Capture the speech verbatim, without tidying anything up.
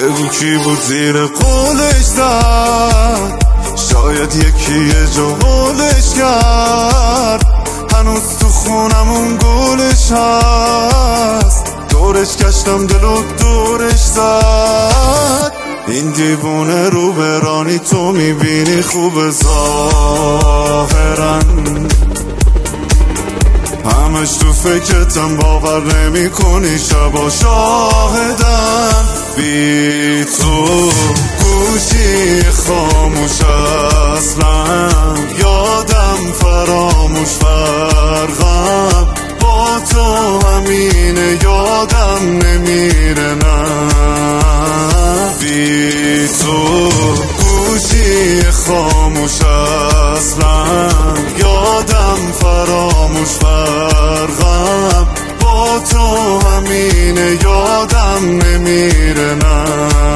بگو کی بود زیر قولش زد، شاید یکی یه جا حالش کرد. هنوز تو خونمون گلش هست، دورش گشتم دلو دورش زد. این دیوونه رو برانی تو میبینی خوب ظاهرن، همش تو فکرتم باور نمی کنی شبا شاهدن. بی تو گوشی خاموش اصلا، یادم فراموش فرقم با تو همینه، یادم نمیره نه. بی تو گوشی خاموش اصلا، یادم فراموش فرقم با تو همینه، یادم نمیره نه.